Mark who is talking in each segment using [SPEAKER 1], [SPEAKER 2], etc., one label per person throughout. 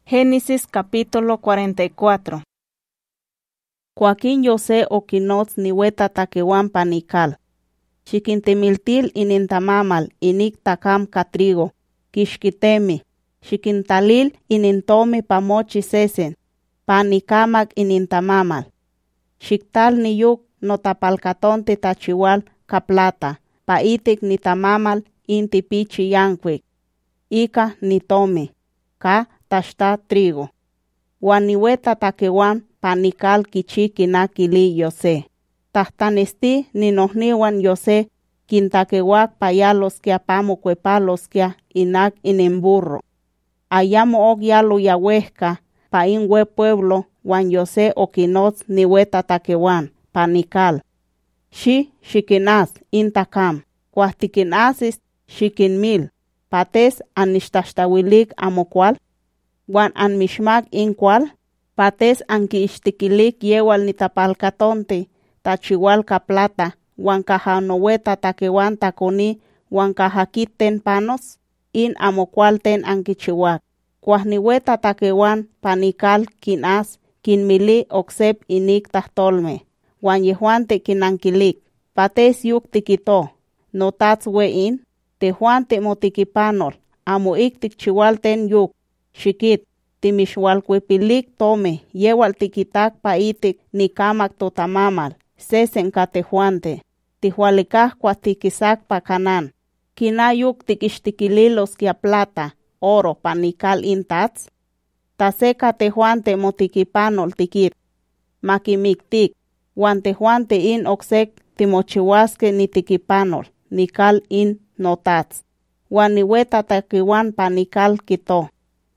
[SPEAKER 1] Génesis capítulo 44. Joaquín José oquinots niweta taquehuan panical. Xiquintemiltil inintamamal inik takam catrigo. Quixquitemi. Xiquintalil inintomi pamochi sesen. Panicamac inintamamal. Xictal niyuk notapalcatonte tachiwal caplata. Paitic nitamamal intipichi yanquic. Ika nitomi. Ka tashta trigo. Waniweta taquehuan panical kichiquinakili Yosé. Tahtanesti ninohniwan Yosé quintaquehuac payalosquia pamocuepalosquia inac inemburro. Ayamo ogyalo yahuesca pa inwe pueblo wan Yosé oquinots niweta taquehuan panical. Xiquinas intakam. Cuahtiquinasis xiquinmil. Pates anixtaxtawilik amocual. Wan anmixmac incual. Pates anquiixtiquilik yewal nitapalcatonte. Tachiwal caplata. Wan cajanoweta taquehuan taconi. Wan cajaquiten panos. In amocualten anquichihuac. Cuahniweta taquehuan panical quinas. Quinmili ocsep inik tahtolme. Wan yehuante quinanquilik. Pates yuk tiquito. Notats wein. Tehuante motiquipanol. Amo ik tikchiwalten yuk. Xiquit. Timixualcuepilik tome. Yewal tiquitak paitik nicamak totamamal. Sesen catehuante. Tihualicaj cuatiquisac pa canan. Quina yuk tiquixtiquililos kia plata. Oro panical intats. Taseca tehuante motiquipanol tiquit. Maquimictic. Wan tehuante in ocsec timochihuasque nitiquipanol. Nical in notats. Wan niweta taquiwan panical quito.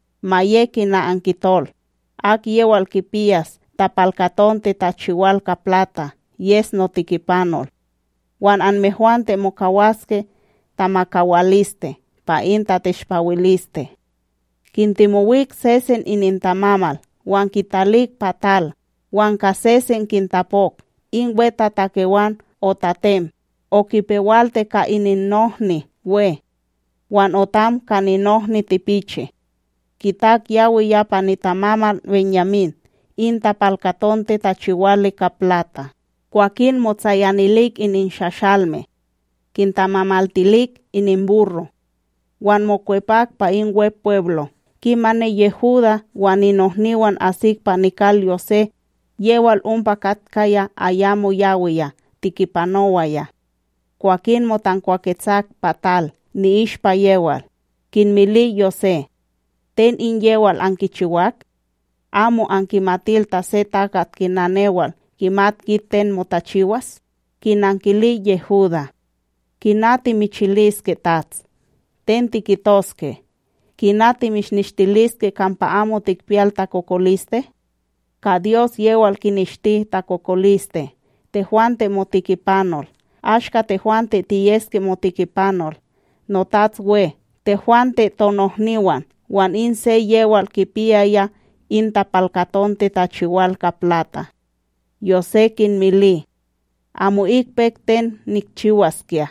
[SPEAKER 1] Mayekina anquitol. Ak yewal kipias tapalcatonte tachiwal caplata. Yes notiquipanol. Wan anmejuante mocahuasque tamacawaliste. Pa inta texpawiliste. Quintimowik sesen inintamamal. Wan kitalik patal. Wan kasesen quintapok. Inweta taquewan o tatem. O kipewalte ka ininnohni we. Wan otam kaninohni tipiche. Kitak yawi ya panitamamal Benjamín. Inta palcatonte tachiwale caplata. Joaquín motzayanilik ininxaxalme. Quintamamaltilik ininburro. Wan mocuepac pa inwe pueblo. Kimane Yehuda wan inohniwan asik panical Yosé. Yewal umpacatkaya ayamo yawiya. Tikipanowaya. Joaquín motancuaquetzac patal. Ni ishpa yewal. Quinmili Yosé. Ten in yewal anquichihuac. Amo anquimatil tase tacat kinanewal. Kimat kiten motachiwas. Kinanquili Yehuda. Kinati michilisque tats. Ten tiquitosque. Kinati mixnixtilisque campa amo tikpial tacocoliste. Ka Dios yewal kinixti tacocoliste. Tehuante motiquipanol. Ashka tehuante tiyesque motiquipanol. Notats we. Tehuante tonohniwan. Wan inse yewal kipiaya intapalcatonte tachiwal caplata. Yosé quinmili. Amo ikpekten nikchiwaskia.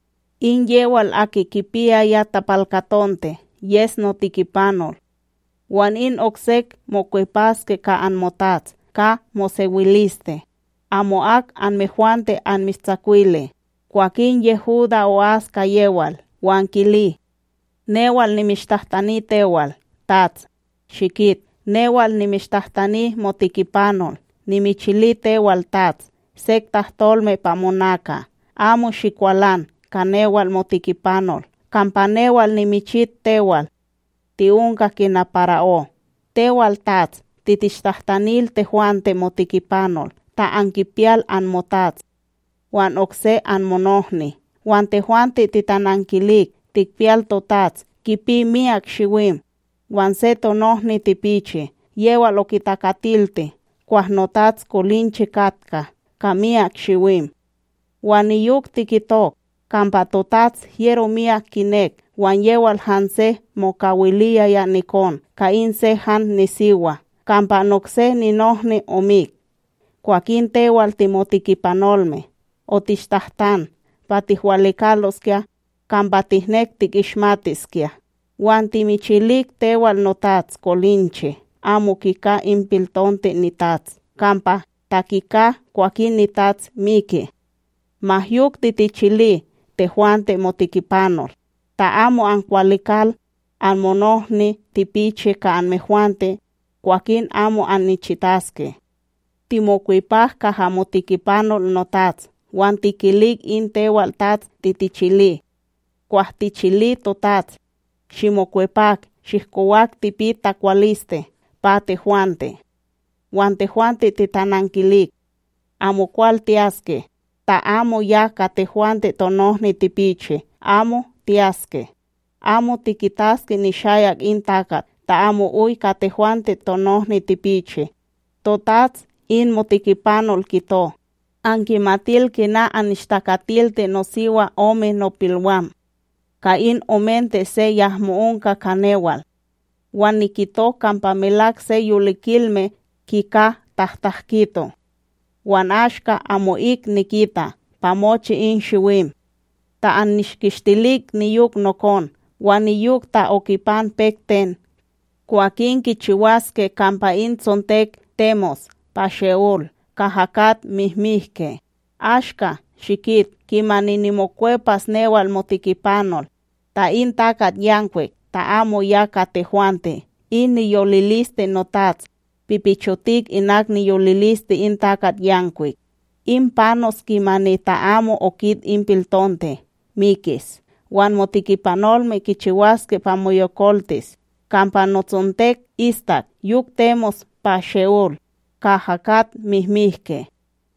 [SPEAKER 1] In yewal aki kipiaya tapalcatonte. Yes notiquipanol. Wan in ocsec mocuepasque ka anmotats. Ka mosewiliste. Amo ak anmejuante anmistzacuile. Joaquín Yehuda oasca yewal. Wan kili. Newal nimixtahtani tewal. Tats. Xiquit. Newal nimixtahtani motiquipanol. Nimichili tewal tats. Sek tahtolme pamonaka. Amo xikualan. Kanewal motiquipanol. Campanewal nimichit tewal. Tiunca kinaparao. Tewal tats. Titixtahtanil tehuante motiquipanol. Ta anquipial anmotats. Wan okse anmonohni. Wan tehuante titananquilik. Tikpial totats. Kipi miak xiwim. Wan se tonohni tipiche. Yewal okitakatilti. Cuahnotats kolinche katka. Kamiak xiwim. Wan iyuk tikitok. Kampa totats hiero miak kinek. Wan yewal hanse mokawilia ya nikon. Ka inse han nisiwa. Kampa nokse ninohni omik. Joaquín tewal timotiquipanolme. Otixtahtan. Patihualikaloskia. Kampa tihnek tikixmatiskia. Wan timichilik tewal notats kolinche, amo kika impiltonte nitats, kampa takika kuakin nitats miki. Mahyuk titichili, tehuante motikipanol, ta amo ankualikal, anmonohni tipiche ka anmehuante, kuakin amo anichitaske. Timokuipaj kaha motikipanol notats, wan tikilik in tewal tats titichili. Kuah tichili totats, ximokuepak, xihkowak tipita kualiste, pa tehuante. Wan tehuante titanankilik, amo kual tiaske, ta amo ya ka tehuante tonohni tipiche, amo tiaske. Amo tikitaske ni shayak intakat, ta amo uy ka tehuante tonohni tipiche. Totats in motikipanol kito. Ankimatil kina anishtakatilte nosiwa ome nopilwam. Ka in omente se yahmuunka kanewal. Wan nikito kampamelak se yulikilme kika tahtahkito. Wan ashka amo ik nikita, pamochi in shiwim. Ta anishkishtilik niyuk nokon, wan niyuk ta okipan pekten. Kuakin kichiwaske kampa in tzontek temos, pa Sheol, kahakat mihmihke. Ashka, shikit, kimaninimokuepas newal motikipanol. Ta in takat yankwek, ta amo yaka tehuante. In niyoliliste notats, pipichotik inak niyoliliste in takat yankwek. In panos kimani ta amo okit impiltonte, mikis. Wan motikipanolme kichiwaske pa moyokoltis. Kampa notzontek istak, yuk temos pa Sheol, kahakat mihmihke.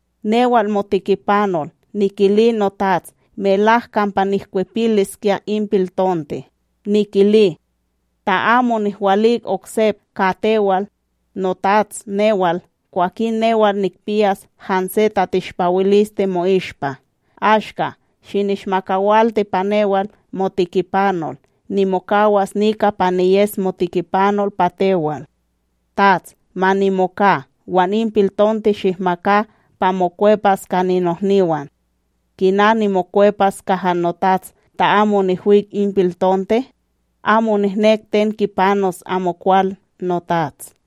[SPEAKER 1] Newal motikipanol, nikili notats, melah kampa nihkuepiliskia impiltonte. Nikili, ta amo nihwalik oksep katewal, notats newal, kuakin newal nikpias hanseta tishpawiliste moishpa. Ashka, shinishmakawalte panewal motikipanol, nimokawas nika paniyes motikipanol patewal. Tats, manimoka, wan impiltonte shihmaka pamokuepas kaninohniwan. Kina nimokuepas kahanotats ta amo nihuik impiltonte, amo nihnek ten kipanos amo kual notats.